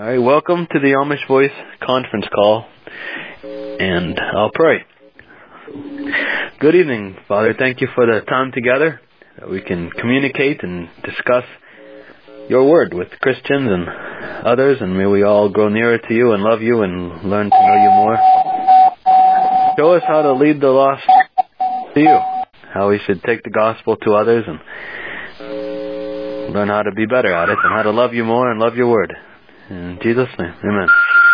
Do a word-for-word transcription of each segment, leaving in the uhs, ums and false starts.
All right, welcome to the Amish Voice conference call, and I'll pray. Good evening, Father. Thank you for the time together that we can communicate and discuss your word with Christians and others, and may we all grow nearer to you and love you and learn to know you more. Show us how to lead the lost to you, how we should take the gospel to others and learn how to be better at it and how to love you more and love your word. In Jesus' name, amen.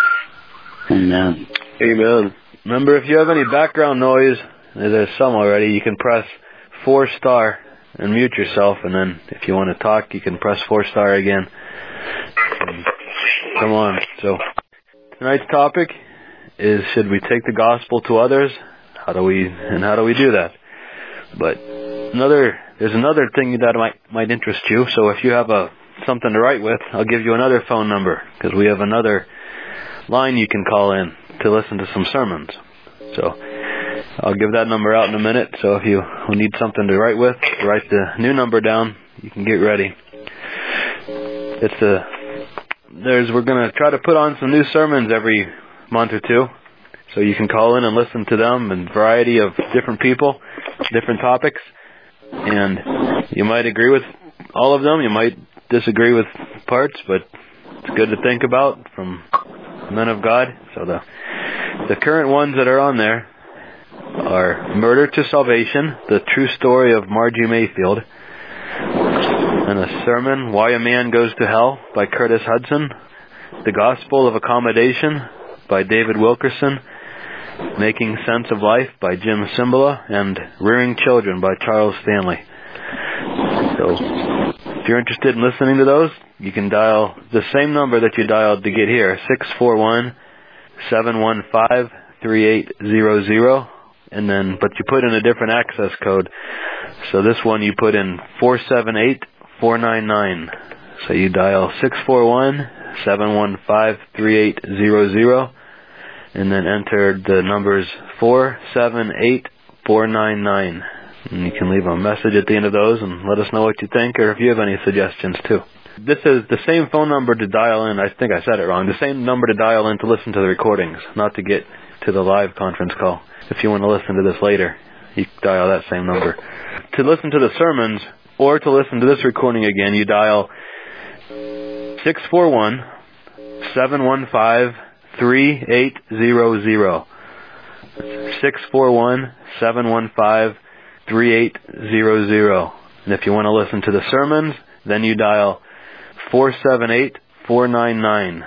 Amen. Amen. Remember, if you have any background noise, there's some already, you can press four star and mute yourself, and then if you want to talk, you can press four star again. And come on. So, tonight's topic is, should we take the gospel to others? How do we, and how do we do that? But another, there's another thing that might, might interest you, so if you have a something to write with, I'll give you another phone number, because we have another line you can call in to listen to some sermons. So I'll give that number out in a minute, so if you need something to write with, write the new number down. You can get ready. It's a, there's, we're going to try to put on some new sermons every month or two, so you can call in and listen to them, and a variety of different people, different topics, and you might agree with all of them, you might disagree with parts, but it's good to think about from men of God. So the the current ones that are on there are Murder to Salvation, the true story of Margie Mayfield, and a sermon, Why a Man Goes to Hell, by Curtis Hudson, The Gospel of Accommodation by David Wilkerson, Making Sense of Life by Jim Cymbala, and Rearing Children by Charles Stanley. So if you're interested in listening to those, you can dial the same number that you dialed to get here, six four one, seven one five, three eight zero zero, and then, but you put in a different access code. So this one you put in four seven eight, four nine nine. So you dial six four one, seven one five, three eight zero zero, and then enter the numbers four seven eight, four nine nine. And you can leave a message at the end of those and let us know what you think, or if you have any suggestions too. This is the same phone number to dial in. I think I said it wrong. The same number to dial in to listen to the recordings, not to get to the live conference call. If you want to listen to this later, you dial that same number. To listen to the sermons or to listen to this recording again, you dial six four one, seven one five, three eight zero zero. six four one, seven one five, three eight zero zero. And if you want to listen to the sermons, then you dial four seven eight, four nine nine.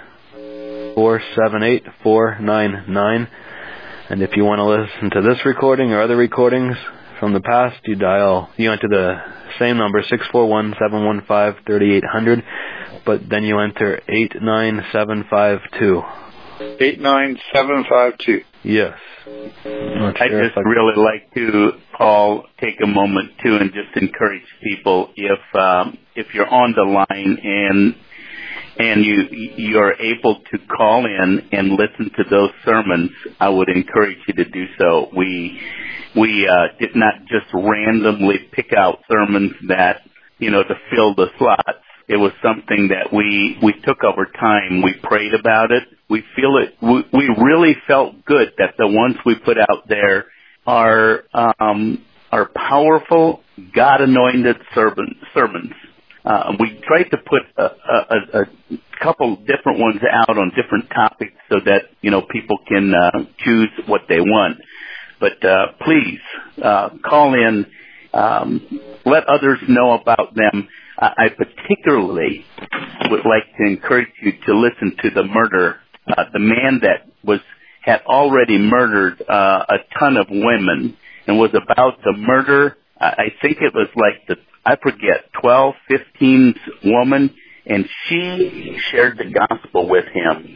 four seven eight, four nine nine. And if you want to listen to this recording or other recordings from the past, you dial, you enter the same number, six four one, seven one five, three eight zero zero, but then you enter eight nine seven five two. eight nine seven five two. Yes. I'd sure just I... really like to, Paul, take a moment too and just encourage people, if um, if you're on the line and and you you're able to call in and listen to those sermons, I would encourage you to do so. We we uh, did not just randomly pick out sermons that, you know, to fill the slots. It was something that we, we took over time. We prayed about it. We feel it. We, we really felt good that the ones we put out there are um, are powerful, God-anointed sermon, sermons. Uh, we tried to put a, a, a couple different ones out on different topics so that, you know, people can uh, choose what they want. But uh, please uh, call in. Um, let others know about them. I particularly would like to encourage you to listen to the murder, uh, the man that was had already murdered uh, a ton of women and was about to murder, uh, I think it was like the, I forget, twelve, fifteen woman, and she shared the gospel with him.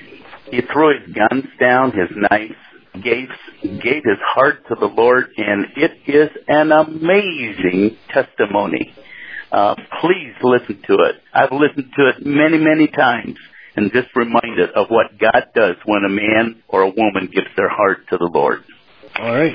He threw his guns down, his knives, gave, gave his heart to the Lord, and it is an amazing testimony. Uh, please listen to it. I've listened to it many, many times, and just reminded of what God does when a man or a woman gives their heart to the Lord. All right.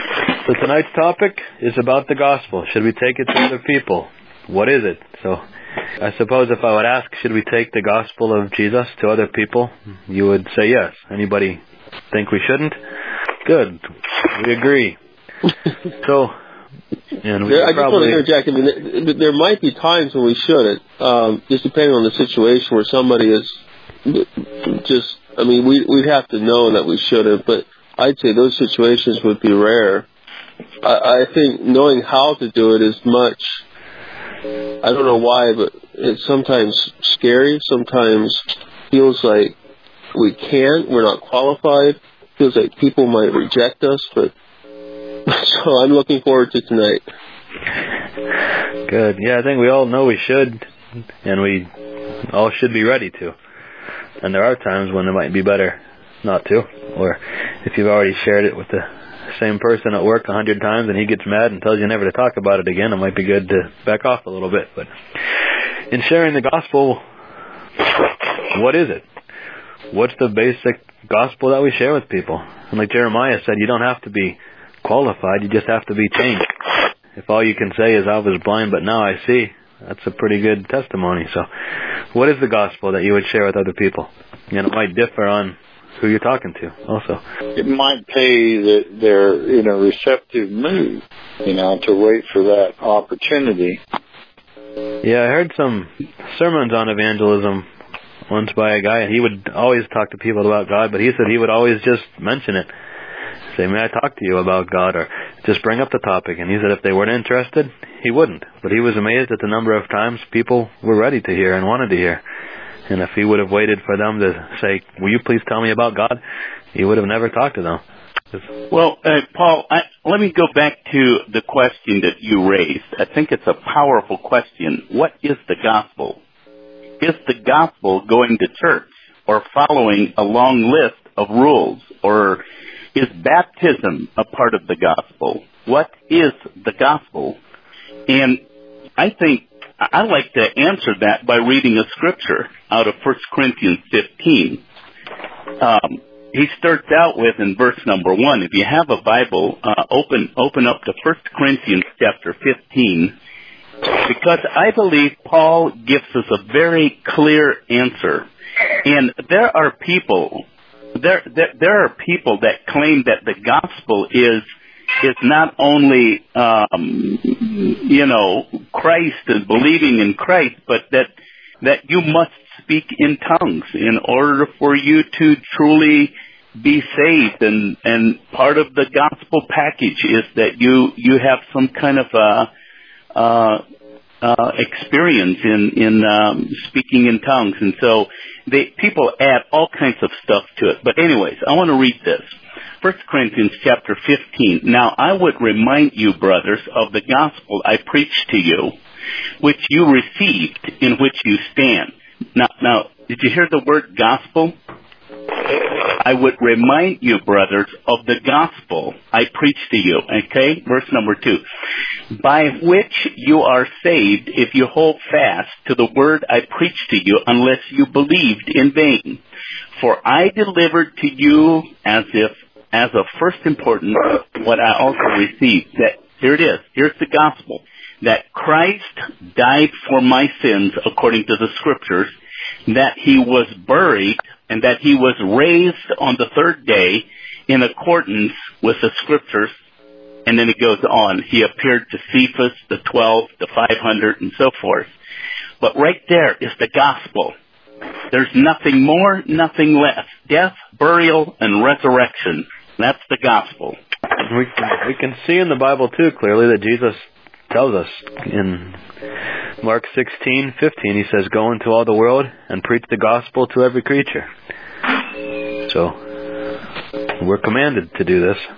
So tonight's topic is about the gospel. Should we take it to other people? What is it? So I suppose if I would ask, should we take the gospel of Jesus to other people, you would say yes. Anybody think we shouldn't? Good. We agree. So, and we there, I probably... just want to interject. I mean, there, there might be times when we shouldn't, um, just depending on the situation where somebody is just, I mean, we, we'd have to know that we shouldn't, but I'd say those situations would be rare. I, I think knowing how to do it is much, I don't know why, but it's sometimes scary, sometimes feels like we can't, we're not qualified, feels like people might reject us, but so I'm looking forward to tonight. Good. Yeah, I think we all know we should, and we all should be ready to. And there are times when it might be better not to, or if you've already shared it with the same person at work a hundred times and he gets mad and tells you never to talk about it again, it might be good to back off a little bit. But in sharing the gospel, what is it? What's the basic gospel that we share with people? And like Jeremiah said, you don't have to be qualified, you just have to be changed. If all you can say is, I was blind but now I see, that's a pretty good testimony. So what is the gospel that you would share with other people? And it might differ on who you're talking to also. It might pay the, their, you know, receptive mood, you know, to wait for that opportunity. Yeah, I heard some sermons on evangelism once by a guy, and he would always talk to people about God, but he said he would always just mention it. Say, may I talk to you about God, or just bring up the topic. And he said if they weren't interested, he wouldn't. But he was amazed at the number of times people were ready to hear and wanted to hear. And if he would have waited for them to say, will you please tell me about God, he would have never talked to them. Well, uh, Paul, I, let me go back to the question that you raised. I think it's a powerful question. What is the gospel? Is the gospel going to church or following a long list of rules, or is baptism a part of the gospel? What is the gospel? And I think I like to answer that by reading a scripture out of First Corinthians fifteen. Um, he starts out with in verse number one. If you have a Bible, uh, open open up to First Corinthians chapter fifteen, because I believe Paul gives us a very clear answer. And there are people, there there, there are people that claim that the gospel is is not only, um, you know, Christ and believing in Christ, but that that you must speak in tongues in order for you to truly be saved. And, and part of the gospel package is that you, you have some kind of a, uh, uh, experience in, in, um, speaking in tongues. And so they, people add all kinds of stuff to it. But anyways, I want to read this. First Corinthians chapter fifteen. Now I would remind you, brothers, of the gospel I preached to you, which you received, in which you stand. Now, now, did you hear the word gospel? I would remind you, brothers, of the gospel I preached to you. Okay? Verse number two. By which you are saved if you hold fast to the word I preached to you, unless you believed in vain. For I delivered to you as if as of first importance what I also received. That here it is. Here's the gospel. That Christ died for my sins according to the scriptures, that he was buried, and that he was raised on the third day in accordance with the scriptures. And then it goes on. He appeared to Cephas, the twelve, the five hundred, and so forth. But right there is the gospel. There's nothing more, nothing less. Death, burial, and resurrection. That's the gospel. We can, we can see in the Bible, too, clearly that Jesus tells us in Mark sixteen fifteen, he says, go into all the world and preach the gospel to every creature. So, we're commanded to do this.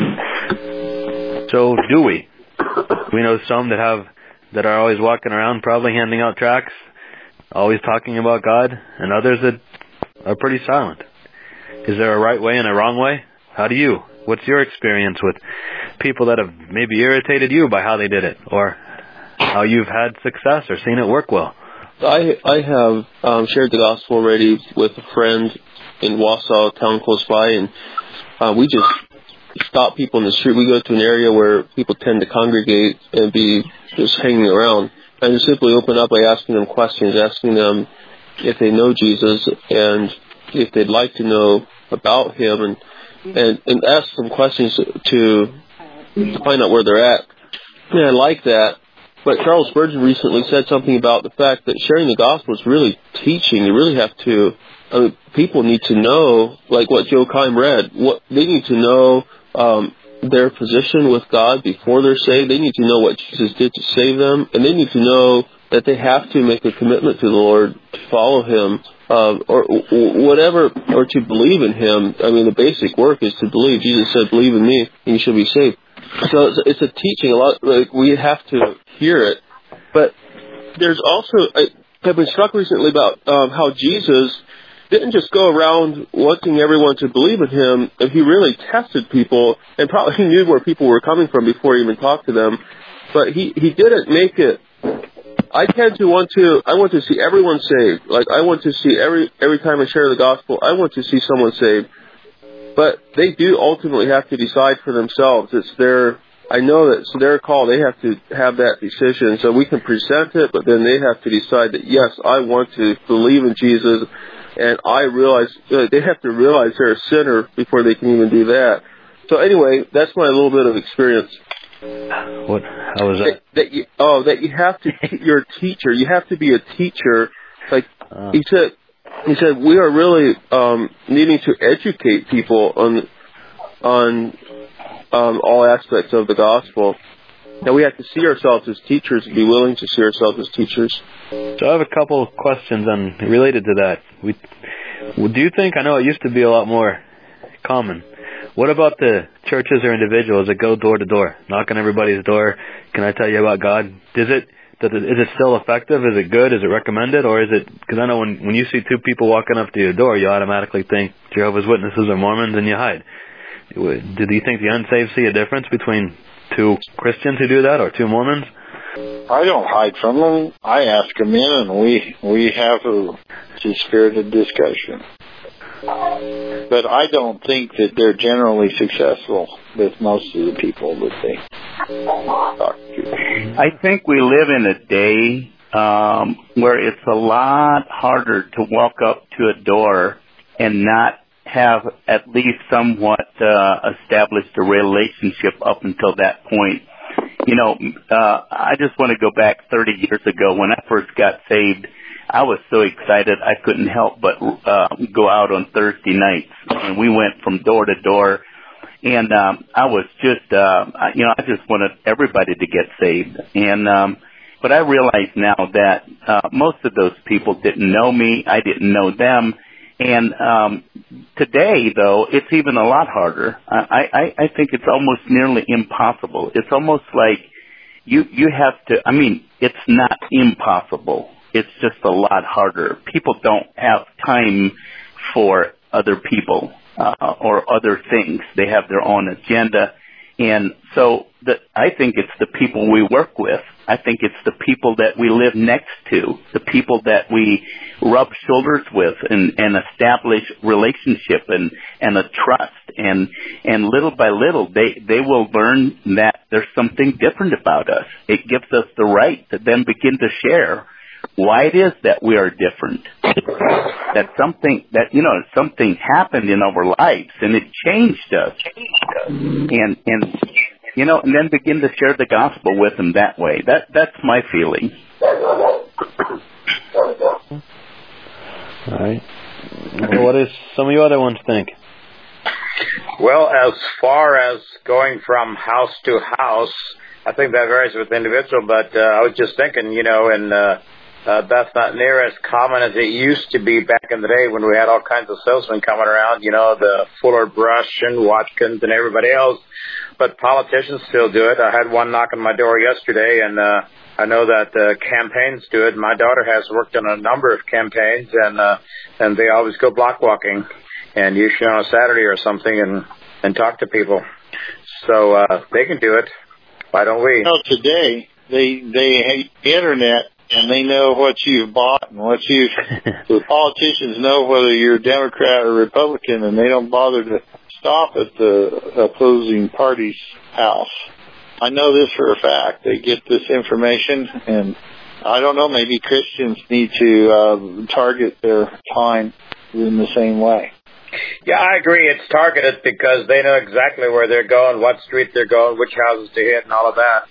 So, do we? We know some that have, that are always walking around, probably handing out tracts, always talking about God, and others that are pretty silent. Is there a right way and a wrong way? How do you? What's your experience with people that have maybe irritated you by how they did it, or how you've had success or seen it work well? I I have um, shared the gospel already with a friend in Wausau, a town close by, and uh, we just stop people in the street. We go to an area where people tend to congregate and be just hanging around. and simply open up by asking them questions, asking them if they know Jesus and if they'd like to know about him, and and, and ask some questions to, to find out where they're at. Yeah, I like that. But Charles Spurgeon recently said something about the fact that sharing the gospel is really teaching. You really have to, I mean, people need to know, like what Joe Keim read, what they need to know um, their position with God before they're saved. They need to know what Jesus did to save them, and they need to know that they have to make a commitment to the Lord, to follow him, um, or, or whatever, or to believe in him. I mean, the basic work is to believe. Jesus said, believe in me, and you shall be saved. So it's, it's a teaching. A lot, like, we have to hear it. But there's also, I, I've been struck recently about um, how Jesus didn't just go around wanting everyone to believe in him. He really tested people, and probably he knew where people were coming from before he even talked to them. But he, he didn't make it. I tend to want to, I want to see everyone saved. Like, I want to see every, every time I share the gospel, I want to see someone saved. But they do ultimately have to decide for themselves. It's their, I know that it's their call. They have to have that decision. So we can present it, but then they have to decide that, yes, I want to believe in Jesus. And I realize, uh, they have to realize they're a sinner before they can even do that. So anyway, that's my little bit of experience. What? How was that? that, that you, oh, that you have to, you're a teacher. You have to be a teacher. Like, uh. he said, He said, we are really um, needing to educate people on on um, all aspects of the gospel. And we have to see ourselves as teachers and be willing to see ourselves as teachers. So I have a couple of questions on, related to that. We, do you think, I know it used to be a lot more common, what about the churches or individuals that go door to door, knock on everybody's door, can I tell you about God? Is it Is it still effective? Is it good? Is it recommended? Or is it, because I know when, when you see two people walking up to your door, you automatically think Jehovah's Witnesses or Mormons and you hide. Do you think the unsaved see a difference between two Christians who do that or two Mormons? I don't hide from them. I ask them in and we, we have a, a spirited discussion. But I don't think that they're generally successful with most of the people that they talk to. I think we live in a day um, where it's a lot harder to walk up to a door and not have at least somewhat uh, established a relationship up until that point. You know, uh, I just want to go back thirty years ago when I first got saved. I was so excited I couldn't help but uh, go out on Thursday nights, and we went from door to door. And um, I was just, uh, you know, I just wanted everybody to get saved. And um, but I realize now that uh, most of those people didn't know me. I didn't know them. And um, today, though, it's even a lot harder. I, I, I think it's almost nearly impossible. It's almost like you you have to. I mean, it's not impossible. It's just a lot harder. People don't have time for other people uh, or other things. They have their own agenda. And so the, I think it's the people we work with. I think it's the people that we live next to, the people that we rub shoulders with and, and establish relationship and, and a trust. And, and little by little, they, they will learn that there's something different about us. It gives us the right to then begin to share why it is that we are different, that something, that, you know, something happened in our lives and it changed us. And, and, you know, and then begin to share the gospel with them that way. That, that's my feeling. All right. Well, what does some of you other ones think? Well, as far as going from house to house, I think that varies with the individual, but uh, I was just thinking, you know, and uh, uh, that's not near as common as it used to be back in the day when we had all kinds of salesmen coming around, you know, the Fuller Brush and Watkins and everybody else. But politicians still do it. I had one knock on my door yesterday, and uh, I know that uh, campaigns do it. My daughter has worked on a number of campaigns, and uh, and they always go block walking and usually on a Saturday or something and, and talk to people. So uh, they can do it. Why don't we? Well, today they they hate the internet, and they know what you've bought and what you. The politicians know whether you're Democrat or Republican, and they don't bother to stop at the opposing party's house. I know this for a fact. They get this information, and I don't know, maybe Christians need to uh, target their time in the same way. Yeah, I agree. It's targeted because they know exactly where they're going, what street they're going, which houses to hit, and all of that.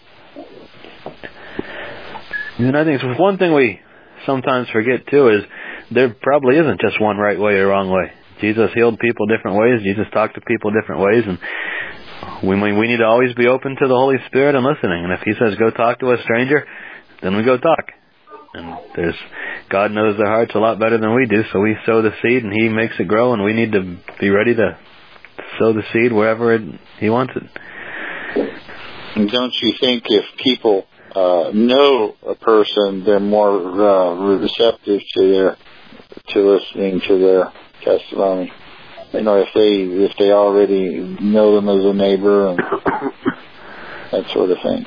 And I think it's one thing we sometimes forget, too, is there probably isn't just one right way or wrong way. Jesus healed people different ways. Jesus talked to people different ways. And we, we need to always be open to the Holy Spirit and listening. And if he says, go talk to a stranger, then we go talk. And there's God knows their hearts a lot better than we do, so we sow the seed and he makes it grow, and we need to be ready to sow the seed wherever it, he wants it. And don't you think if people uh, know a person, they're more uh, receptive to their to listening to their testimony? You know, if they if they already know them as a neighbor and that sort of thing.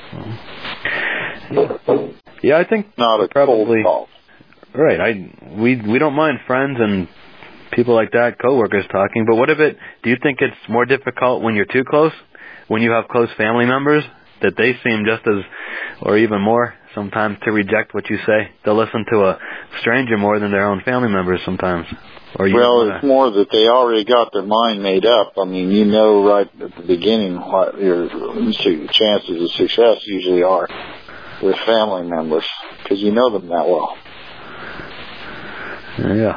Yeah, I think not a probably cold call. Right. I we we don't mind friends and people like that, coworkers talking. But what if it? Do you think it's more difficult when you're too close? When you have close family members, that they seem just as, or even more, sometimes to reject what you say. They'll listen to a stranger more than their own family members sometimes. Or you well, wanna... it's more that they already got their mind made up. I mean, you know right at the beginning what your chances of success usually are with family members, because you know them that well. Yeah.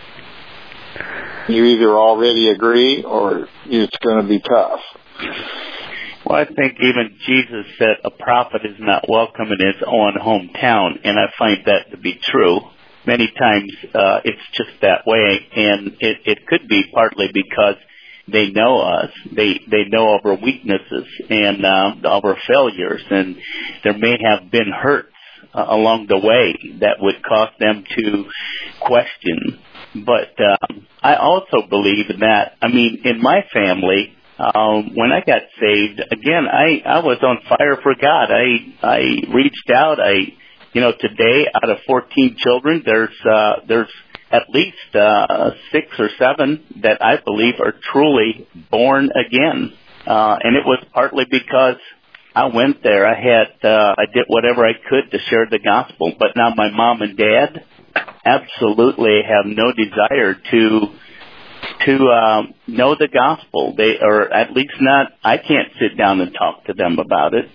You either already agree or it's going to be tough. Well, I think even Jesus said a prophet is not welcome in his own hometown, and I find that to be true. Many times uh, it's just that way, and it, it could be partly because they know us. They they know of our weaknesses and uh, of our failures, and there may have been hurts uh, along the way that would cause them to question. But um, I also believe that, I mean, in my family, um, when I got saved, again, I, I was on fire for God. I I reached out. I, you know, today out of fourteen children, there's uh, there's at least uh, six or seven that I believe are truly born again. Uh, and it was partly because I went there. I had, uh, I did whatever I could to share the gospel. But now my mom and dad absolutely have no desire to, to, um, know the gospel. They, or at least not, I can't sit down and talk to them about it.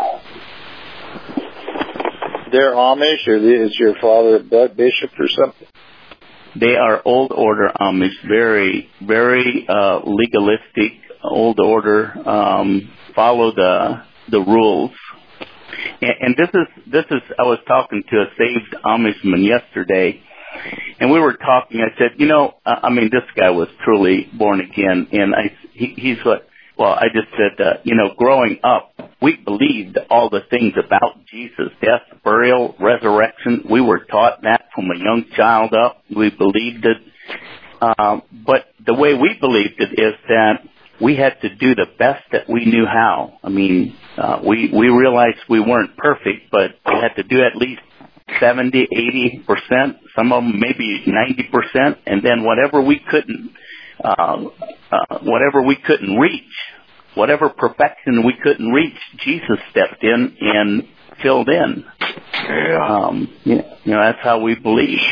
They're Amish, or is your father a bishop or something? They are old order Amish, very, very uh, legalistic, old order, um, follow the the rules. And, and this is this is. I was talking to a saved Amishman yesterday, and we were talking. I said, you know, I mean, this guy was truly born again, and I he, he's what. Well, I just said, uh, you know, growing up, we believed all the things about Jesus, death, burial, resurrection. We were taught that from a young child up. We believed it. Um, but the way we believed it is that we had to do the best that we knew how. I mean, uh, we, we realized we weren't perfect, but we had to do at least seventy, eighty percent, some of them maybe ninety percent, and then whatever we couldn't Uh, uh, whatever we couldn't reach, whatever perfection we couldn't reach, Jesus stepped in and filled in. Yeah. Um, you know, that's how we believe.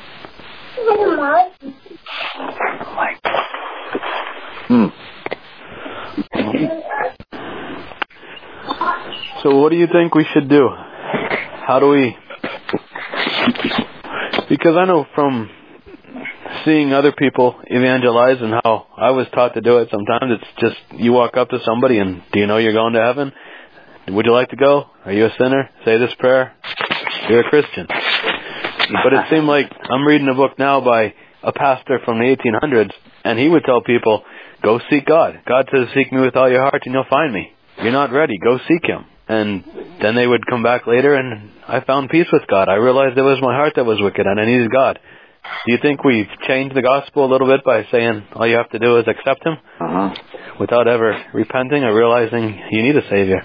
Hmm. So what do you think we should do? How do we... Because I know from seeing other people evangelize and how I was taught to do it, sometimes it's just you walk up to somebody and, do you know you're going to heaven? Would you like to go? Are you a sinner? Say this prayer. You're a Christian. But it seemed like I'm reading a book now by a pastor from the eighteen hundreds, and he would tell people, go seek God. God says, seek me with all your heart and you'll find me. You're not ready. Go seek him. And then they would come back later and I found peace with God. I realized it was my heart that was wicked and I needed God. Do you think we've changed the gospel a little bit by saying all you have to do is accept him uh-huh. without ever repenting or realizing you need a Savior?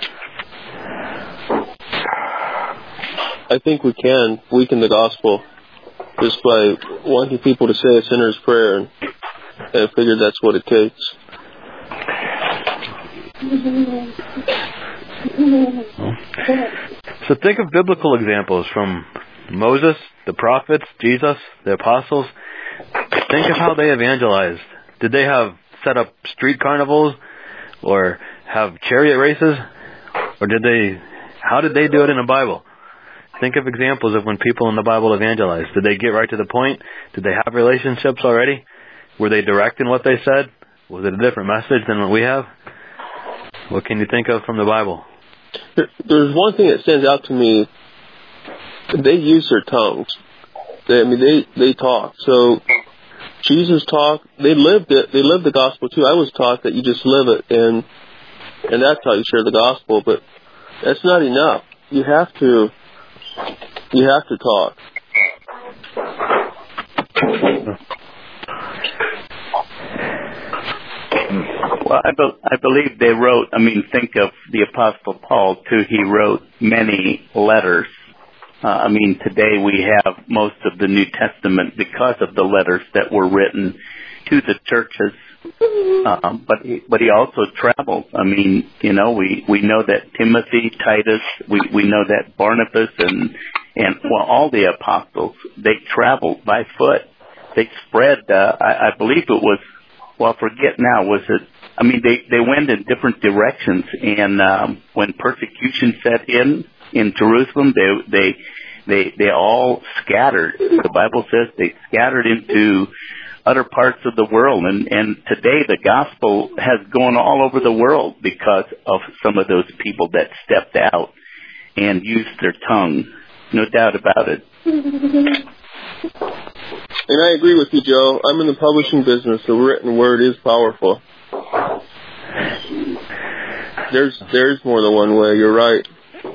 I think we can weaken the gospel just by wanting people to say a sinner's prayer, and I figured that's what it takes. So think of biblical examples from Moses, the prophets, Jesus, the apostles. Think of how they evangelized. Did they have set up street carnivals or have chariot races? Or did they, how did they do it in the Bible? Think of examples of when people in the Bible evangelized. Did they get right to the point? Did they have relationships already? Were they direct in what they said? Was it a different message than what we have? What can you think of from the Bible? There's one thing that stands out to me. They use their tongues. They, I mean, they, they talk. So Jesus talked. They lived it. They lived the gospel too. I was taught that you just live it, and and that's how you share the gospel. But that's not enough. You have to. You have to talk. Well, I, be- I believe they wrote, I mean, think of the Apostle Paul, too. He wrote many letters. Uh, I mean, today we have most of the New Testament because of the letters that were written to the churches. Um, but he, but he also traveled. I mean, you know, we, we know that Timothy, Titus, we, we know that Barnabas and, and well, all the apostles, they traveled by foot. They spread, uh, I, I believe it was, well, I forget now, was it, I mean, they, they went in different directions, and um, when persecution set in in Jerusalem, they they they they all scattered. The Bible says they scattered into other parts of the world, and and today the gospel has gone all over the world because of some of those people that stepped out and used their tongue. No doubt about it. And I agree with you, Joe. I'm in the publishing business. The written word is powerful. There's there's more than one way. You're right.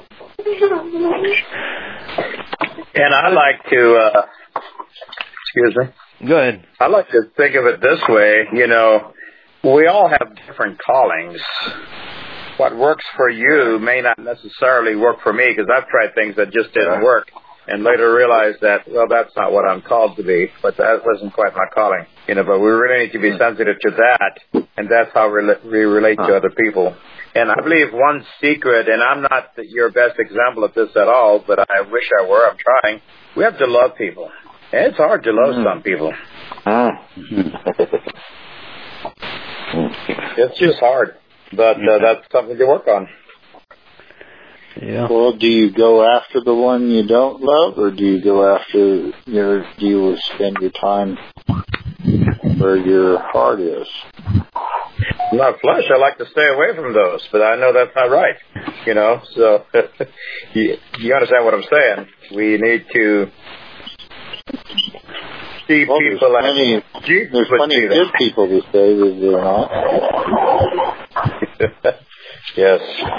And I like to, uh, excuse me. Go ahead. I like to think of it this way. You know, we all have different callings. What works for you may not necessarily work for me, because I've tried things that just didn't work. And later realized that, well, that's not what I'm called to be, but that wasn't quite my calling. You know, but we really need to be sensitive to that, and that's how we relate to other people. And I believe one secret, and I'm not your best example of this at all, but I wish I were, I'm trying, we have to love people. And it's hard to love mm. some people. It's just hard, but uh, that's something to work on. Yeah. Well, do you go after the one you don't love, or do you go after your? Do you spend your time where your heart is? Not flesh. I like to stay away from those, but I know that's not right. You know, so you, you understand what I'm saying? We need to see well, people. There's plenty, like Jesus there's plenty of good people these days, is there not? Yes.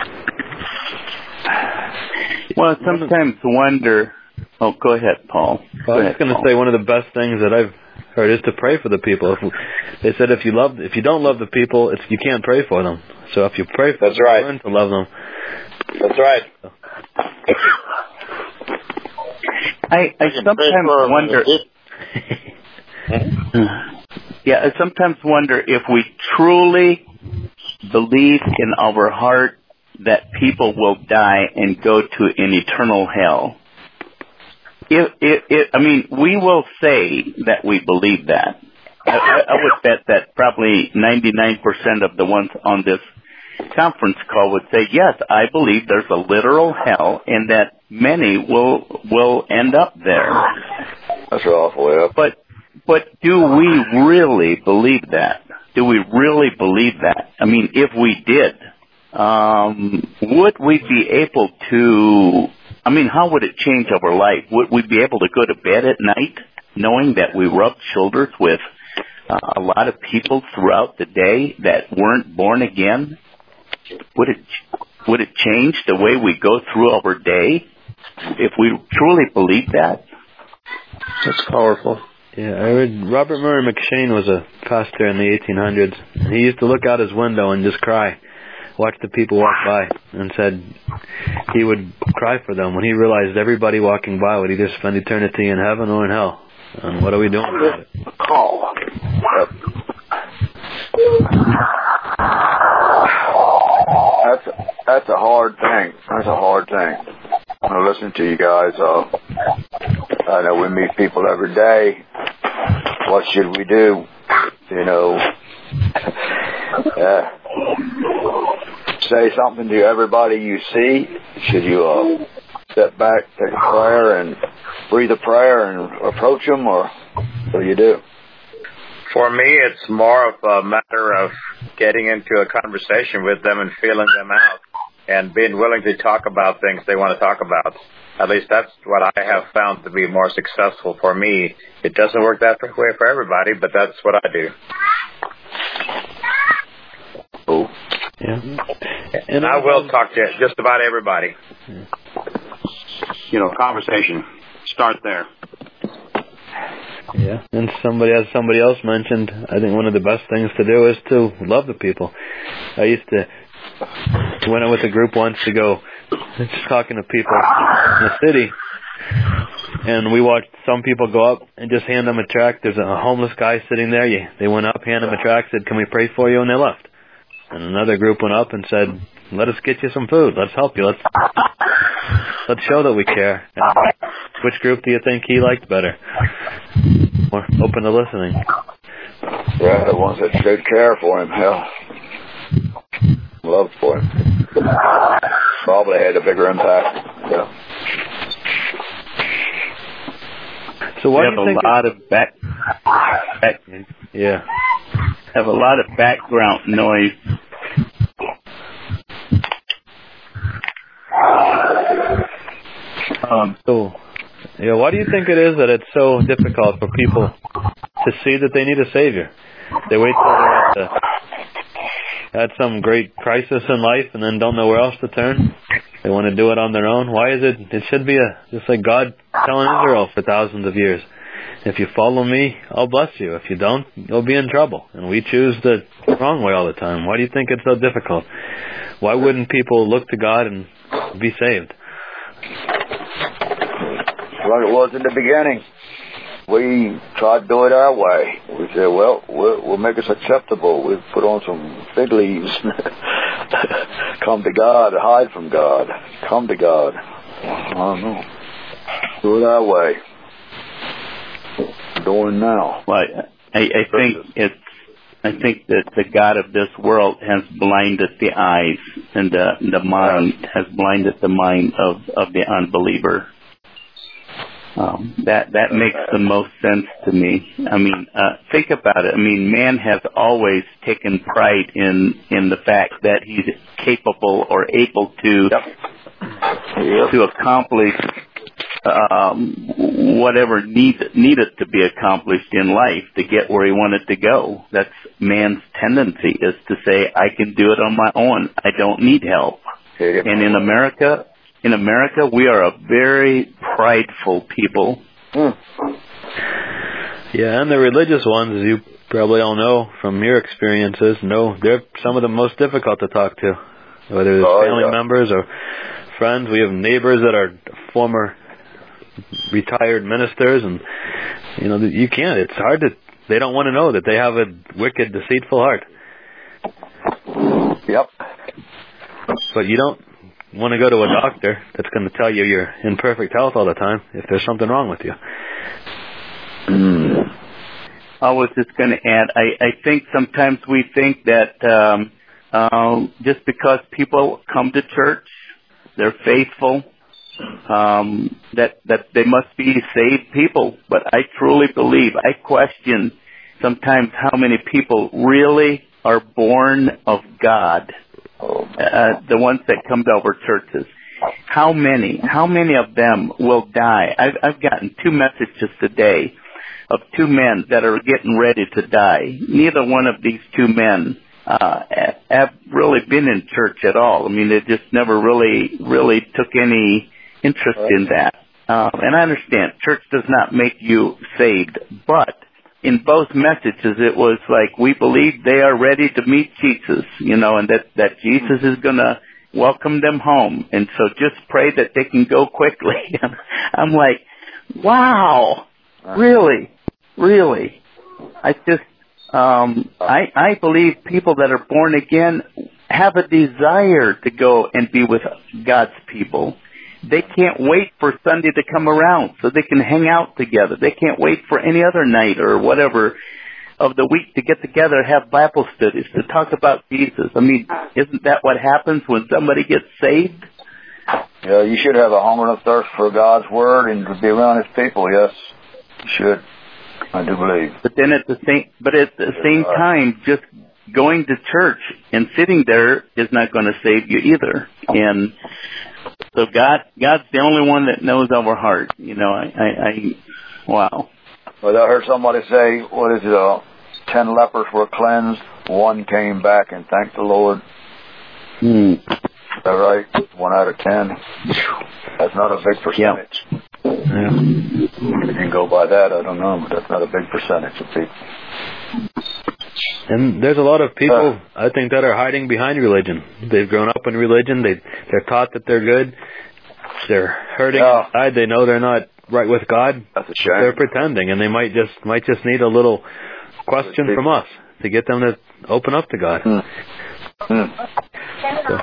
Well, I sometimes wonder. Oh, go ahead, Paul. Well, I was going to say one of the best things that I've heard is to pray for the people. If, they said if you love, if you don't love the people, it's you can't pray for them. So if you pray for That's them, right. learn to love them. That's right. I, I sometimes wonder. Yeah, I sometimes wonder if we truly believe in our heart that people will die and go to an eternal hell. It, it, it, I mean, we will say that we believe that. I, I would bet that probably ninety-nine percent of the ones on this conference call would say, yes, I believe there's a literal hell and that many will will end up there. That's awful, yeah. But, but do we really believe that? Do we really believe that? I mean, if we did, Um, would we be able to, I mean, how would it change our life? Would we be able to go to bed at night knowing that we rubbed shoulders with uh, a lot of people throughout the day that weren't born again? Would it, would it change the way we go through our day if we truly believe that? That's powerful. Yeah, I read Robert Murray McCheyne was a pastor in the eighteen hundreds. He used to look out his window and just cry. Watch the people walk by, and said he would cry for them when he realized everybody walking by would either spend eternity in heaven or in hell. And what are we doing about it? Call. Yep. That's a, that's a hard thing. That's a hard thing. I listen to you guys. Uh, I know we meet people every day. What should we do? You know, uh, say something to everybody you see. Should you uh, step back, take a prayer, and breathe a prayer and approach them, or what do you do? For me, it's more of a matter of getting into a conversation with them and feeling them out and being willing to talk about things they want to talk about. At least that's what I have found to be more successful for me. It doesn't work that way for everybody, but that's what I do. Oh. Yeah. And I will talk to just about everybody. Yeah. You know, conversation. Start there. Yeah, and somebody, as somebody else mentioned, I think one of the best things to do is to love the people. I used to, went out with a group once to go just talking to people in the city, and we watched some people go up and just hand them a tract. There's a homeless guy sitting there. You, they went up, handed him a tract, said, "Can we pray for you?" and they left. And another group went up and said, "Let us get you some food. Let's help you. Let's let's show that we care." And which group do you think he liked better? More open to listening. Yeah, the ones that showed care for him, hell, love for him, probably had a bigger impact. Yeah. So what we do you have think a lot of back, back, yeah, have a lot of background noise. Um, so, yeah, why do you think it is that it's so difficult for people to see that they need a savior? They wait till they're at, the, at some great crisis in life and then don't know where else to turn. They want to do it on their own. Why is it? It should be a, just like God telling Israel for thousands of years. If you follow me, I'll bless you. If you don't, you'll be in trouble. And we choose the wrong way all the time. Why do you think it's so difficult? Why wouldn't people look to God and be saved? Like it was in the beginning. We tried to do it our way. We said, well, we'll, we'll make us acceptable. We'll put on some fig leaves. Come to God, hide from God. Come to God. I don't know. Do it our way. We're doing now. Well, I, I think it's. I think that the God of this world has blinded the eyes, and the, the mind has blinded the mind of, of the unbeliever. Um, that that makes the most sense to me. I mean, uh, think about it. I mean, man has always taken pride in in the fact that he's capable or able to yep. Yep. to accomplish um, whatever needs needed to be accomplished in life to get where he wanted to go. That's man's tendency, is to say, "I can do it on my own. I don't need help." Yep. And in America. In America, we are a very prideful people. Mm. Yeah, and the religious ones, as you probably all know from your experiences, know they're some of the most difficult to talk to, whether it's oh, family yeah. members or friends. We have neighbors that are former retired ministers, and you know you can't. It's hard to. They don't want to know that they have a wicked, deceitful heart. Yep. But you don't want to go to a doctor that's going to tell you you're in perfect health all the time if there's something wrong with you. Mm. I was just going to add, I, I think sometimes we think that um, uh, just because people come to church, they're faithful, um, that, that they must be saved people. But I truly believe, I question sometimes how many people really are born of God. Uh, the ones that come to our churches. How many, how many of them will die? I've, I've gotten two messages today of two men that are getting ready to die. Neither one of these two men uh, have really been in church at all. I mean, they just never really, really took any interest in that. Uh, and I understand church does not make you saved, but in both messages, it was like, we believe they are ready to meet Jesus, you know, and that, that Jesus is going to welcome them home. And so just pray that they can go quickly. I'm like, wow, really, really. I just, um, I, I believe people that are born again have a desire to go and be with God's people. they can't wait for Sunday to come around so they can hang out together. They can't wait for any other night or whatever of the week to get together, have Bible studies, to talk about Jesus. I mean, isn't that what happens when somebody gets saved? Yeah, you should have a hunger and a thirst for God's Word and to be around His people. Yes, you should. I do believe. But then at the same, but at the same time, just going to church and sitting there is not going to save you either. And so God, God's the only one that knows our heart. You know, I, I, I wow. Well, I heard somebody say, what is it, uh, ten lepers were cleansed, one came back and thanked the Lord. Hmm. Is that right? One out of ten. That's not a big percentage. Yeah. Yeah. If you can go by that, I don't know, but that's not a big percentage of people. And there's a lot of people, uh, I think, that are hiding behind religion. They've grown up in religion. They, they're taught that they're good. They're hurting yeah. inside. They know they're not right with God. That's a shame. They're pretending, and they might just might just need a little question from us to get them to open up to God. Hmm. Hmm. So,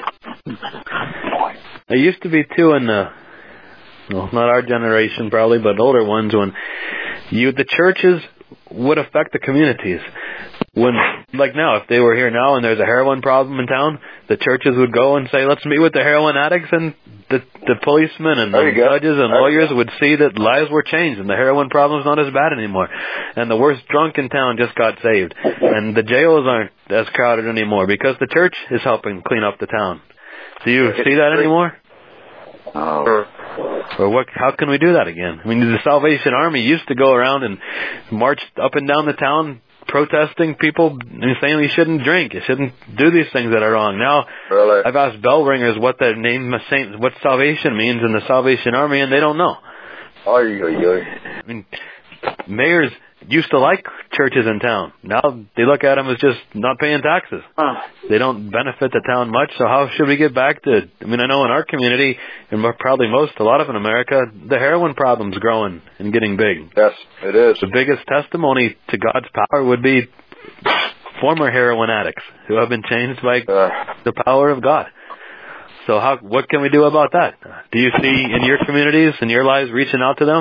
it used to be, too, in the, well, not our generation probably, but older ones, when you the churches would affect the communities. When, like now, if they were here now and there's a heroin problem in town, the churches would go and say, let's meet with the heroin addicts, and the, the policemen and the judges and lawyers would see that lives were changed and the heroin problem's not as bad anymore. And the worst drunk in town just got saved. And the jails aren't as crowded anymore because the church is helping clean up the town. Do you see that anymore? Oh. Or what? How can we do that again? I mean, the Salvation Army used to go around and march up and down the town protesting people and saying you shouldn't drink, you shouldn't do these things that are wrong. Now, really? I've asked bell ringers what their name, what salvation means in the Salvation Army, and they don't know. Oh, yeah, yeah. I mean, mayors used to like churches in town. Now they look at them as just not paying taxes. Huh. They don't benefit the town much, so how should we get back to, I mean, I know in our community, and probably most, a lot of in America, the heroin problem's growing and getting big. Yes, it is. The biggest testimony to God's power would be former heroin addicts who have been changed by uh, the power of God. So how, what can we do about that? Do you see in your communities, in your lives, reaching out to them?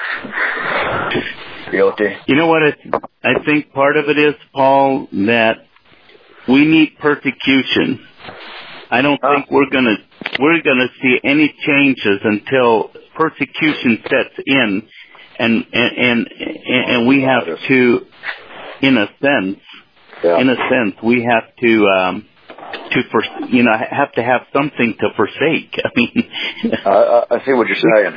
Guilty. You know what? It, I think part of it is, Paul, that we need persecution. I don't uh, think we're gonna we're gonna see any changes until persecution sets in, and and and, and we have to, in a sense, yeah. in a sense, we have to um, to for, you know have to have something to forsake. I mean, I, I see what you're saying.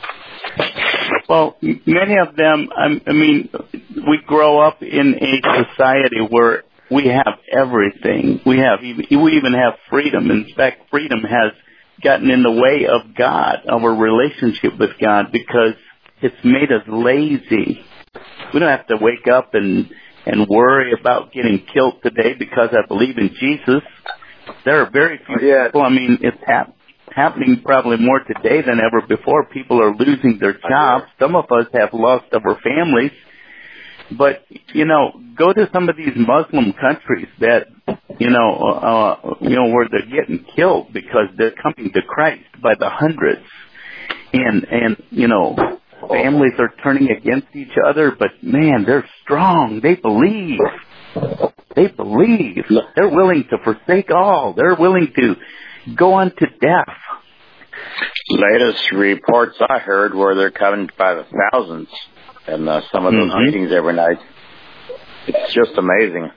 Well, many of them, I mean, we grow up in a society where we have everything. We have, we even have freedom. In fact, freedom has gotten in the way of God, our relationship with God, because it's made us lazy. We don't have to wake up and, and worry about getting killed today because I believe in Jesus. There are very few yeah. people, I mean, it's happening. happening probably more today than ever before. People are losing their jobs. Some of us have lost our families. But, you know, go to some of these Muslim countries that, you know, uh, you know, where they're getting killed because they're coming to Christ by the hundreds. And, and, you know, families are turning against each other, but man, they're strong. They believe. They believe. They're willing to forsake all. They're willing to go on to death. Latest reports I heard were they're coming by the thousands in uh, some of those mm-hmm. meetings every night. It's just amazing.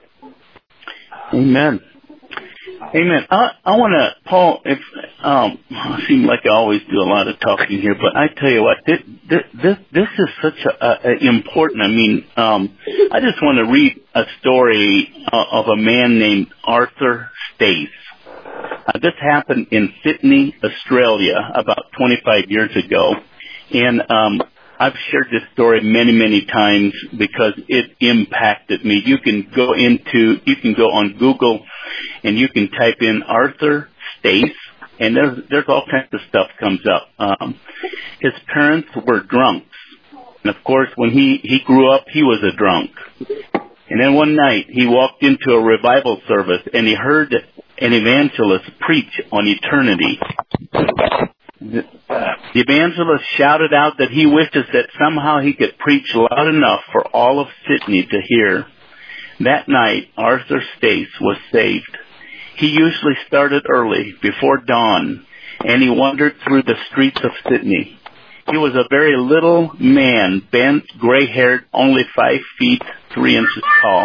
Amen. Amen. I, I want to, Paul, if, um, I seem like I always do a lot of talking here, but I tell you what, this, this, this is such a, a important, I mean, um, I just want to read a story uh, of a man named Arthur Stace. Uh, this happened in Sydney, Australia, about twenty-five years ago, and um, I've shared this story many, many times because it impacted me. You can go into, you can go on Google, and you can type in Arthur Stace, and there's there's all kinds of stuff comes up. Um, his parents were drunks, and of course, when he he grew up, he was a drunk. And then one night, he walked into a revival service, and he heard an evangelist preach on eternity. The, the evangelist shouted out that he wishes that somehow he could preach loud enough for all of Sydney to hear. That night, Arthur Stace was saved. He usually started early, before dawn, and he wandered through the streets of Sydney. He was a very little man, bent, gray-haired, only five feet, three inches tall.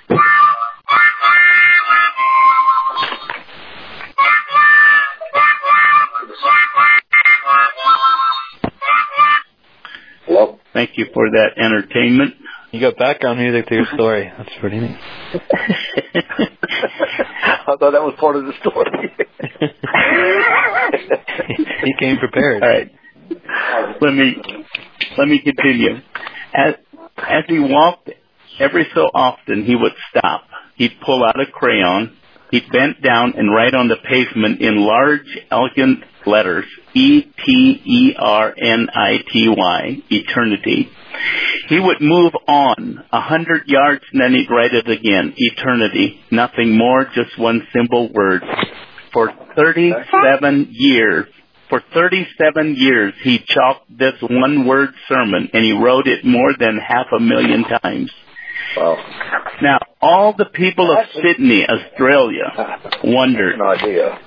Hello? Thank you for that entertainment. You got background music to your story. That's pretty neat. I thought that was part of the story. He came prepared. All right. Let me let me continue. As as he walked, every so often he would stop. He'd pull out a crayon. He'd bend down and write on the pavement in large, elegant letters, E T E R N I T Y, eternity. He would move on a hundred yards and then he'd write it again, eternity. Nothing more, just one simple word. For thirty-seven years, for thirty-seven years, he chalked this one-word sermon, and he wrote it more than half a million times. Wow. Now, all the people of Sydney, Australia, wondered An idea.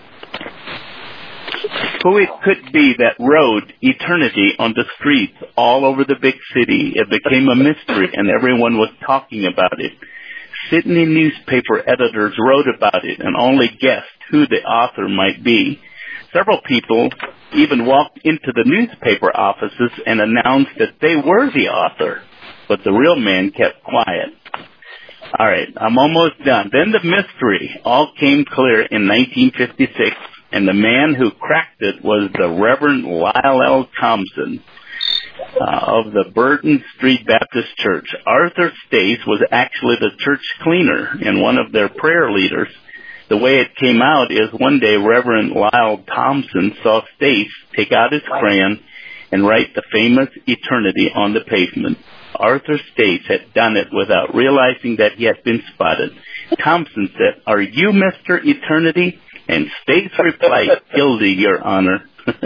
who it could be that wrote eternity on the streets all over the big city. It became a mystery, and everyone was talking about it. Sydney newspaper editors wrote about it and only guessed who the author might be. Several people even walked into the newspaper offices and announced that they were the author, but the real man kept quiet. All right, I'm almost done. Then the mystery all came clear in nineteen fifty-six, and the man who cracked it was the Reverend Lyle L. Thompson uh, of the Burton Street Baptist Church. Arthur Stace was actually the church cleaner and one of their prayer leaders. The way it came out is one day Reverend Lyle Thompson saw Stace take out his crayon and write the famous eternity on the pavement. Arthur Stace had done it without realizing that he had been spotted. Thompson said, "Are you Mister Eternity?" And Stace replied, "Guilty, Your Honor."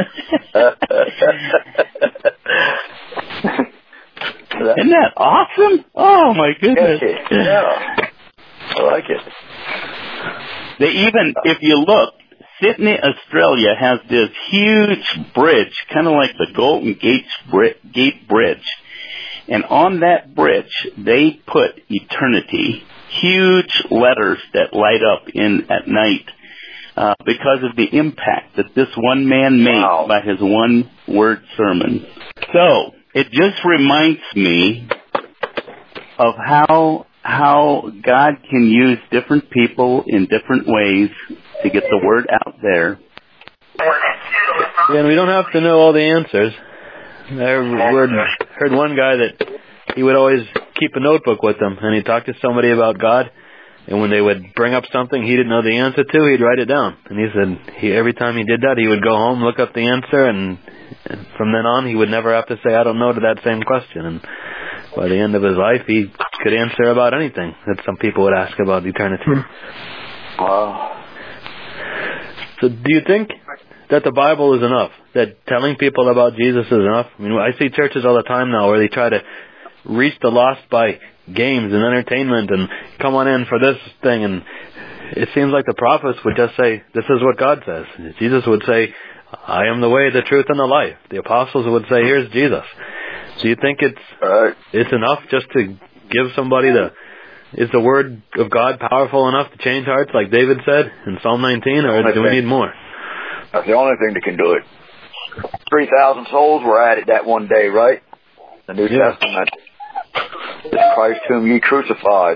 Isn't that awesome? Oh, my goodness. Yeah. I like it. They even, if you look, Sydney, Australia has this huge bridge, kind of like the Golden Gate Gate Bridge. And on that bridge, they put eternity, huge letters that light up in at night, uh, because of the impact that this one man made wow. by his one-word sermon. So it just reminds me of how how God can use different people in different ways to get the word out there. Yeah, and we don't have to know all the answers. I heard, heard one guy that he would always keep a notebook with him, and he'd talk to somebody about God, and when they would bring up something he didn't know the answer to, he'd write it down. And he said he, every time he did that, he would go home, look up the answer, and, and from then on, he would never have to say, I don't know, to that same question. And by the end of his life, he could answer about anything that some people would ask about eternity. Wow. So do you think that the Bible is enough? That telling people about Jesus is enough? I mean, I see churches all the time now where they try to reach the lost by games and entertainment and come on in for this thing. And it seems like the prophets would just say, this is what God says. Jesus would say, I am the way, the truth, and the life. The apostles would say, here's Jesus. Do you think it's right. it's enough just to give somebody the... Is the word of God powerful enough to change hearts, like David said in Psalm nineteen, or do we need more? That's the only thing that can do it. Three thousand souls were added that one day, right? The New yeah. Testament. It's Christ whom ye crucified.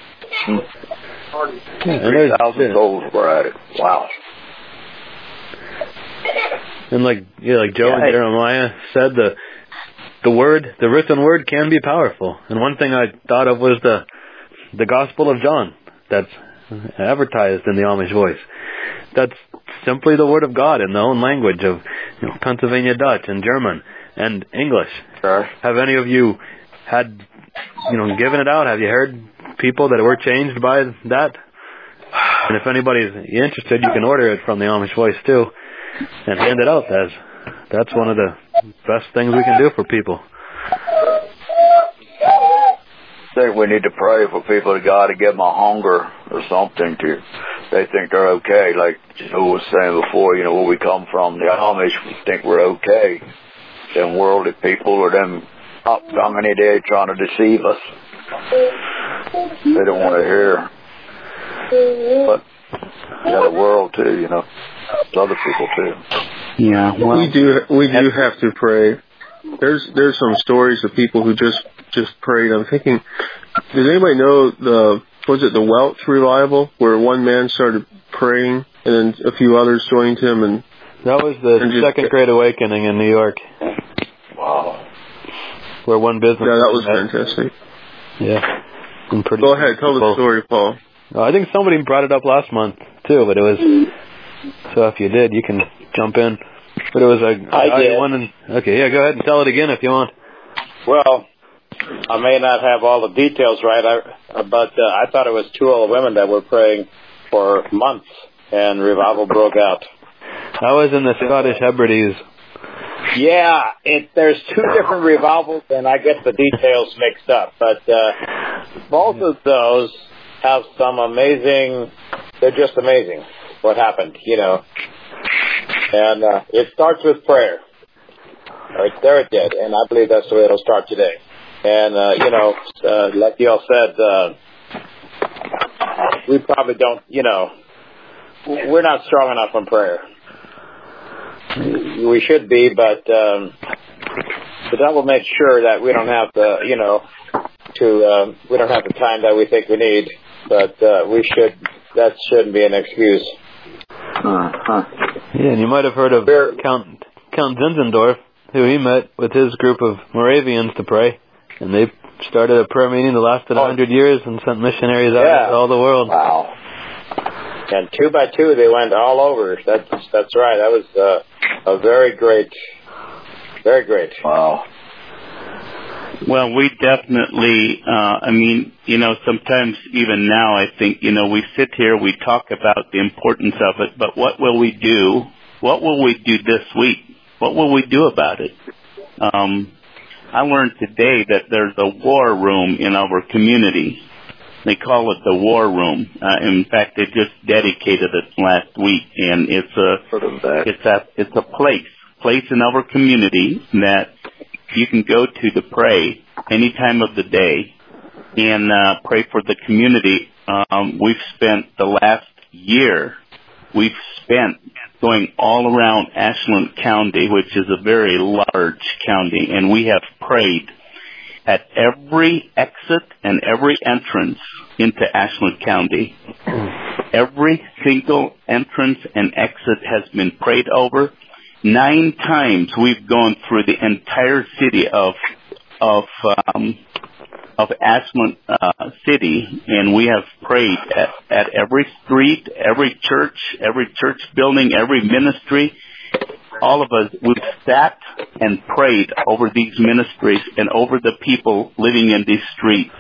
Yeah, Three thousand souls were added. Wow. And like yeah, like Joe yeah, and Jeremiah said, the the word, the written word, can be powerful. And one thing I thought of was the the Gospel of John that's advertised in the Amish Voice. That's simply the Word of God in the own language of you know, Pennsylvania Dutch and German and English. Sure. Have any of you had, you know, given it out? Have you heard people that were changed by that? And if anybody's interested, you can order it from the Amish Voice too and hand it out as that's one of the best things we can do for people. I think we need to pray for people to God to give them a hunger or something to, they think they're okay. Like Joe was saying before, you know, where we come from, the Amish, we think we're okay. Them worldly people or them up coming any day trying to deceive us. They don't want to hear. But yeah, the world too, you know, it's other people too. Yeah, well, we do we do have to pray. There's there's some stories of people who just just prayed. I'm thinking, does anybody know the was it the Welch revival where one man started praying and then a few others joined him, and that was the just, Second Great Awakening in New York. Wow. Where one business. Yeah, that was met. fantastic. Yeah. And pretty Go ahead, tell the story, Paul. I think somebody brought it up last month too, but it was so if you did, you can jump in. But it was a I did. One and, okay, yeah, go ahead and tell it again if you want. Well, I may not have all the details right, I, but uh, I thought it was two old women that were praying for months, and revival broke out. I was in the Scottish Hebrides. Yeah, it, there's two different revivals, and I get the details mixed up. But uh, both of those have some amazing, they're just amazing what happened, you know. And uh, it starts with prayer. Right there it did, and I believe that's the way it'll start today. And, uh, you know, uh, like you all said, uh, we probably don't, you know, we're not strong enough in prayer. We should be, but um, the devil makes sure that we don't have the, you know, to uh, we don't have the time that we think we need. But uh, we should. That shouldn't be an excuse. Uh-huh. Yeah, and you might have heard of Count Count Zinzendorf, who he met with his group of Moravians to pray, and they started a prayer meeting that lasted a oh. hundred years and sent missionaries out yeah. to all the world. Wow. And two by two, they went all over. That's that's right. That was uh, a very great, very great. Wow. Well, we definitely, uh, I mean, you know, sometimes even now I think, you know, we sit here, we talk about the importance of it, but what will we do? What will we do this week? What will we do about it? Um, I learned today that there's a war room in our community. They call it the war room. Uh, in fact, they just dedicated it last week, and it's a, it's a, it's a place, place in our community that you can go to to pray any time of the day and uh, pray for the community. Um, we've spent the last year, we've spent going all around Ashland County, which is a very large county, and we have prayed at every exit and every entrance into Ashland County. Every single entrance and exit has been prayed over. Nine times we've gone through the entire city of of um, of Ashland uh, City, and we have prayed at, at every street, every church, every church building, every ministry. All of us, we've sat and prayed over these ministries and over the people living in these streets.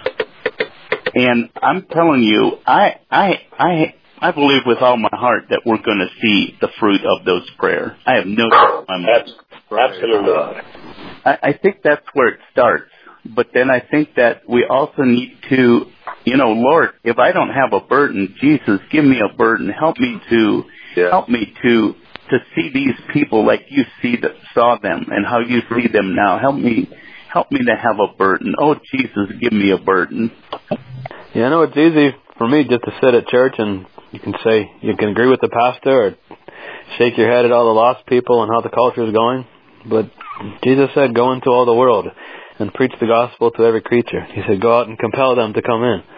And I'm telling you, I I I. I believe with all my heart that we're going to see the fruit of those prayers. I have no doubt in my mind. Absolutely. I, I think that's where it starts. But then I think that we also need to, you know, Lord, if I don't have a burden, Jesus, give me a burden. Help me to, yeah. help me to, to see these people like you see that saw them and how you see them now. Help me, help me to have a burden. Oh, Jesus, give me a burden. Yeah, I know it's easy for me just to sit at church and you can say, you can agree with the pastor or shake your head at all the lost people and how the culture is going. But Jesus said, go into all the world and preach the gospel to every creature. He said, go out and compel them to come in.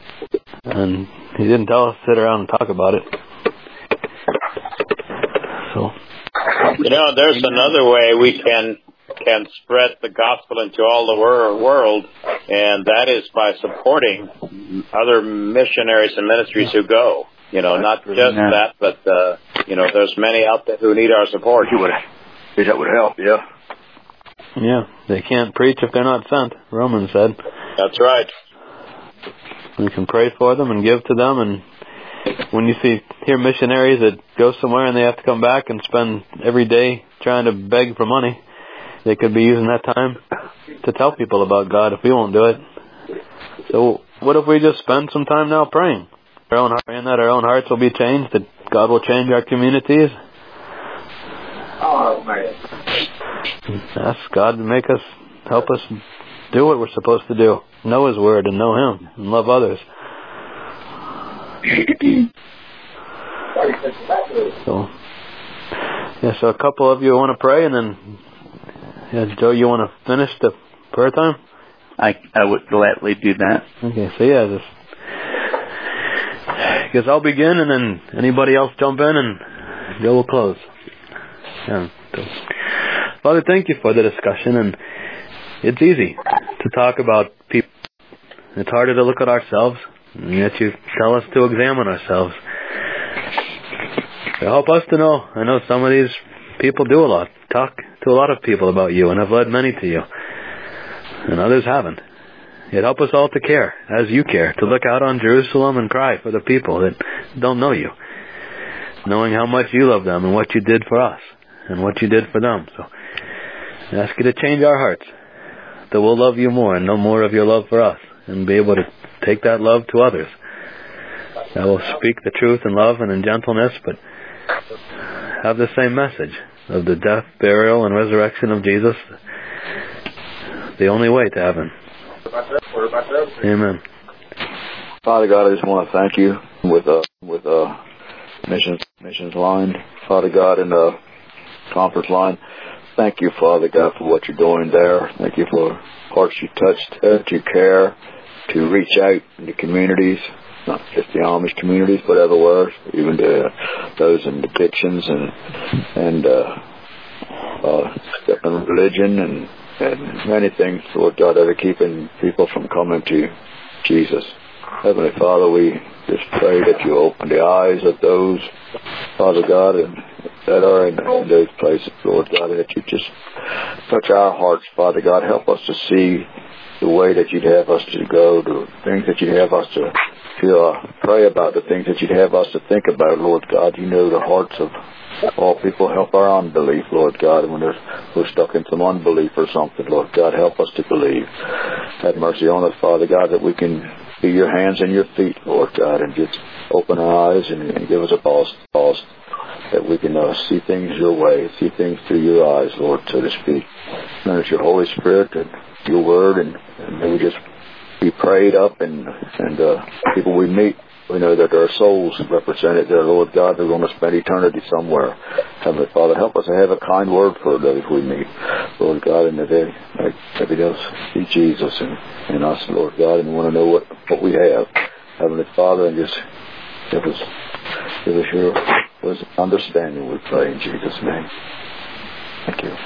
And he didn't tell us to sit around and talk about it. So, you know, there's another way we can can spread the gospel into all the wor- world, and that is by supporting other missionaries and ministries who go. You know, not just yeah. that, but, uh, you know, there's many out there who need our support. That would help, yeah. Yeah, they can't preach if they're not sent, Romans said. That's right. We can pray for them and give to them, and when you see hear missionaries that go somewhere and they have to come back and spend every day trying to beg for money. They could be using that time to tell people about God if we won't do it. So what if we just spend some time now praying? Our own heart, praying that our own hearts will be changed, that God will change our communities. Oh, man. Ask God to make us, help us do what we're supposed to do. Know His Word and know Him and love others. So, yeah, so a couple of you want to pray, and then, yeah, Joe, you want to finish the prayer time? I I would gladly do that. Okay, so yeah, just, I guess I'll begin, and then anybody else jump in, and Joe will close. Yeah. So, Father, thank you for the discussion, and it's easy to talk about people. It's harder to look at ourselves, and yet you tell us to examine ourselves. So help us to know. I know some of these people do a lot, talk to a lot of people about you, and have led many to you, and others haven't. Yet help us all to care, as you care, to look out on Jerusalem and cry for the people that don't know you, knowing how much you love them and what you did for us and what you did for them. So I ask you to change our hearts, that we'll love you more and know more of your love for us, and be able to take that love to others. That will speak the truth in love and in gentleness, but have the same message of the death, burial, and resurrection of Jesus, the only way to heaven. Amen. Father God, I just want to thank you with a with a missions missions line, Father God, in the conference line. Thank you, Father God, for what you're doing there. Thank you for hearts you touched, that you care to reach out in the communities, not just the Amish communities, but everywhere, even to those in addictions and and uh, uh, different religion and, and many things, Lord God, that are keeping people from coming to Jesus. Heavenly Father, we just pray that you open the eyes of those, Father God, and that are in, in those places, Lord God, that you just touch our hearts, Father God. Help us to see the way that you'd have us to go, the things that you'd have us to, to uh, pray about, the things that you'd have us to think about, Lord God. You know the hearts of all people. Help our unbelief, Lord God, when we're stuck in some unbelief or something, Lord God. Help us to believe. Have mercy on us, Father God, that we can be your hands and your feet, Lord God, and just open our eyes and, and give us a pulse, pulse that we can uh, see things your way, see things through your eyes, Lord, so to speak. And it's your Holy Spirit and your word, and, and may we just be prayed up, and, and uh, people we meet, we know that there are souls represented there, Lord God. They're going to spend eternity somewhere. Heavenly Father, help us to have a kind word for those we meet, Lord God, and that they, like everybody else, see Jesus and, and us, Lord God, and want to know what, what we have. Heavenly Father, and just give us, give us your wisdom, understanding, we pray in Jesus' name. Thank you.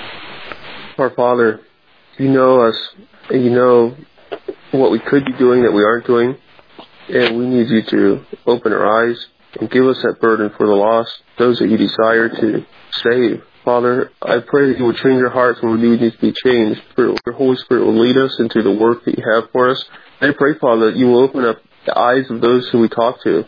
Our Father, you know us, and you know what we could be doing that we aren't doing. And we need you to open our eyes and give us that burden for the lost, those that you desire to save. Father, I pray that you will change our hearts when we need to be changed. Your Holy Spirit will lead us into the work that you have for us. I pray, Father, that you will open up the eyes of those who we talk to,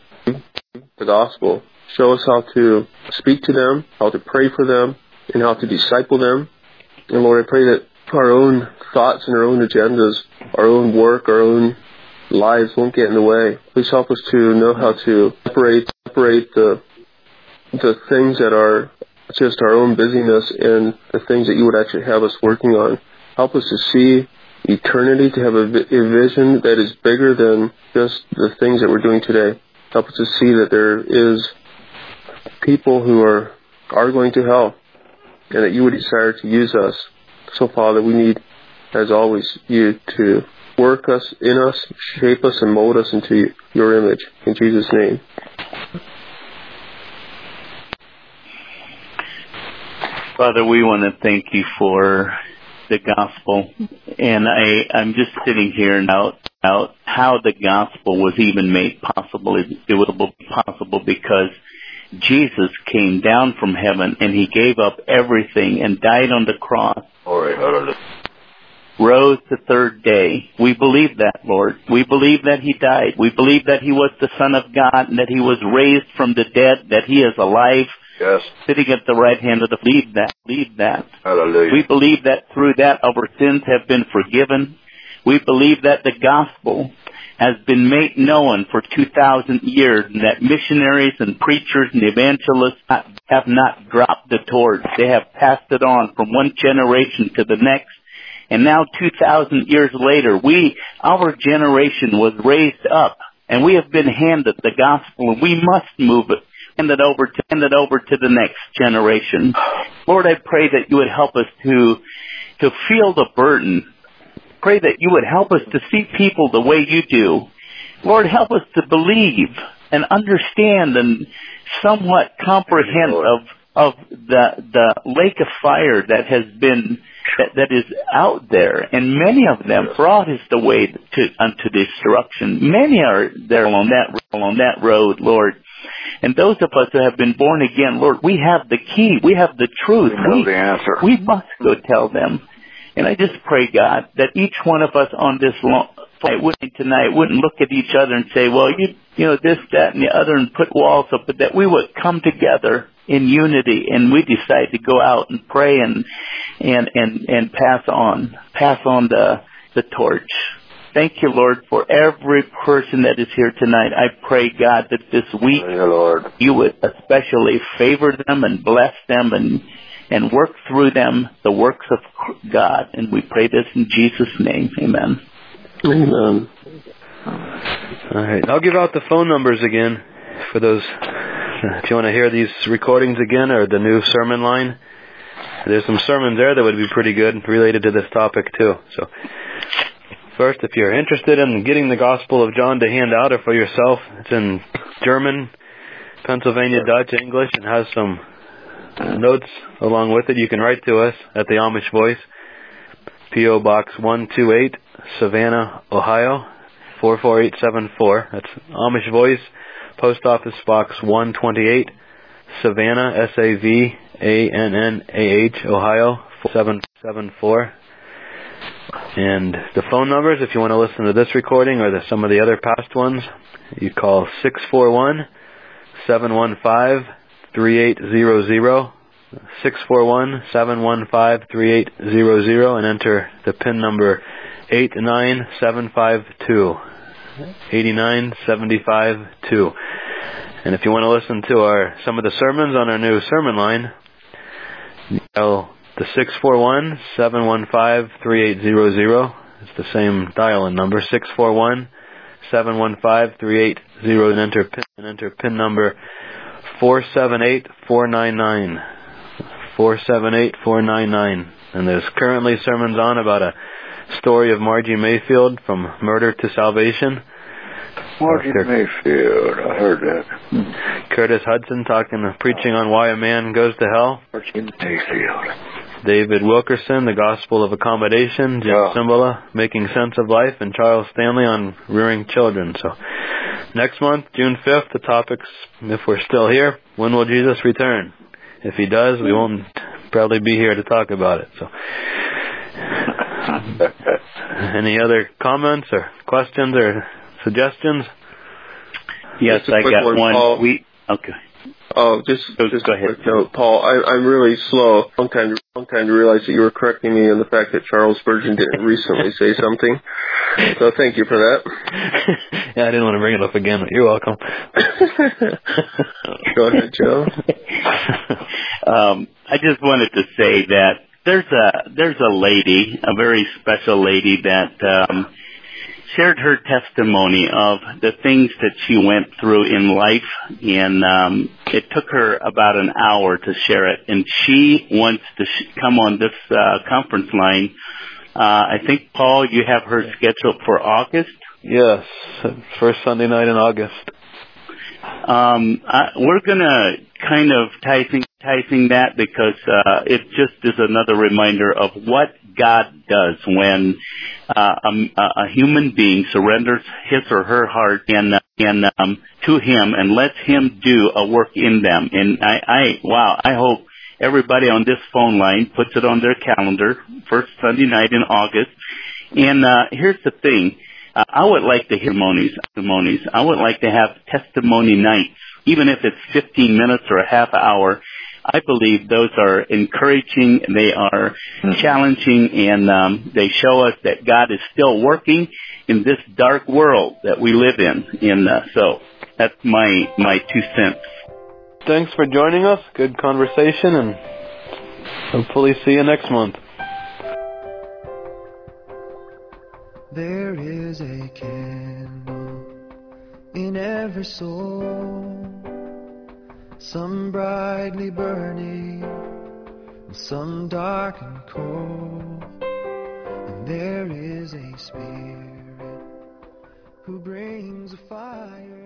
the gospel. Show us how to speak to them, how to pray for them, and how to disciple them. And Lord, I pray that our own thoughts and our own agendas, our own work, our own lives won't get in the way. Please help us to know how to separate, separate the the things that are just our own busyness and the things that you would actually have us working on. Help us to see eternity, to have a, a vision that is bigger than just the things that we're doing today. Help us to see that there is people who are are going to hell, and that you would desire to use us. So, Father, we need, as always, you to work us, in us, shape us, and mold us into your image. In Jesus' name. Father, we want to thank you for the gospel. And I, I'm just sitting here now about how the gospel was even made possible. It, it was possible because Jesus came down from heaven and he gave up everything and died on the cross. Rose the third day. We believe that, Lord. We believe that he died. We believe that he was the Son of God and that he was raised from the dead, that he is alive Yes. Sitting at the right hand of the lead that lead that. Hallelujah. We believe that through that our sins have been forgiven. We believe that the gospel has been made known for two thousand years, and that missionaries and preachers and evangelists have not dropped the torch. They have passed it on from one generation to the next. And now two thousand years later, we, our generation was raised up, and we have been handed the gospel, and we must move it, hand it over to, hand it over to the next generation. Lord, I pray that you would help us to, to feel the burden. Pray that you would help us to see people the way you do. Lord, help us to believe and understand and somewhat comprehend of, of the, the lake of fire that has been, that, that is out there. And many of them brought us the way to, unto destruction. Many are there along that, along that road, Lord. And those of us who have been born again, Lord, we have the key. We have the truth. We know we, the answer. We must go tell them. And I just pray, God, that each one of us on this long, wouldn't tonight wouldn't look at each other and say, well, you, you know, this, that, and the other, and put walls up, but that we would come together in unity, and we decide to go out and pray and and and and pass on, pass on the the torch. Thank you, Lord, for every person that is here tonight. I pray, God, that this week you, Lord. you would especially favor them and bless them and and work through them the works of God. And we pray this in Jesus' name. Amen. Amen. All right. I'll give out the phone numbers again for those, if you want to hear these recordings again or the new sermon line. There's some sermons there that would be pretty good related to this topic too. So first, if you're interested in getting the Gospel of John to hand out or for yourself, it's in German, Pennsylvania Dutch, English, and has some notes along with it. You can write to us at the Amish Voice, P O Box one two eight, Savannah, Ohio, four four eight seven four. That's Amish Voice, Post Office Box one twenty-eight, Savannah, S A V A N N A H, Ohio, four seven seven four. And the phone numbers, if you want to listen to this recording or the, some of the other past ones, you call six four one, seven one five, three eight zero zero, six four one, seven one five, three eight zero zero, and enter the PIN number eight nine seven five two, eight nine seven five two. And if you want to listen to our some of the sermons on our new sermon line, dial the six four one, seven one five, three eight zero zero. It's the same dial-in number, six four one, seven one five, three eight zero, and enter PIN, and enter PIN number four seven eight four nine nine. four seven eight four nine nine. And there's currently sermons on about a story of Margie Mayfield, from murder to salvation. Margie Doctor Mayfield, I heard that. Curtis Hudson talking, preaching on why a man goes to hell. Margie Mayfield. David Wilkerson, The Gospel of Accommodation. Jim yeah. Cymbala, Making Sense of Life, and Charles Stanley on rearing children. So next month, June fifth, the topics, if we're still here, when will Jesus return? If he does, we won't probably be here to talk about it. So, any other comments or questions or suggestions? Yes, I got one. one. We okay. Oh, just, go, just go ahead. a quick note, Paul. I, I'm really slow. Long time, long time to realize that you were correcting me on the fact that Charles Spurgeon didn't recently say something. So thank you for that. Yeah, I didn't want to bring it up again, but you're welcome. Go ahead, Joe. um, I just wanted to say that there's a there's a lady, a very special lady that um, shared her testimony of the things that she went through in life, and um, it took her about an hour to share it. And she wants to sh- come on this uh, conference line. Uh, I think, Paul, you have her scheduled for August? Yes, first Sunday night in August. Um, I, we're going to kind of typing, typing that because uh, it just is another reminder of what God does when uh, a, a human being surrenders his or her heart and, and um, to Him and lets Him do a work in them. And I, I, wow, I hope everybody on this phone line puts it on their calendar, first Sunday night in August. And uh, here's the thing. Uh, I would like to hear testimonies, testimonies. I would like to have testimony nights even if it's fifteen minutes or a half hour, I believe those are encouraging, they are mm-hmm. challenging, and um, they show us that God is still working in this dark world that we live in. And uh, so that's my my two cents. Thanks for joining us. Good conversation, and hopefully see you next month. There is a candle in every soul, some brightly burning, and some dark and cold. And there is a spirit who brings a fire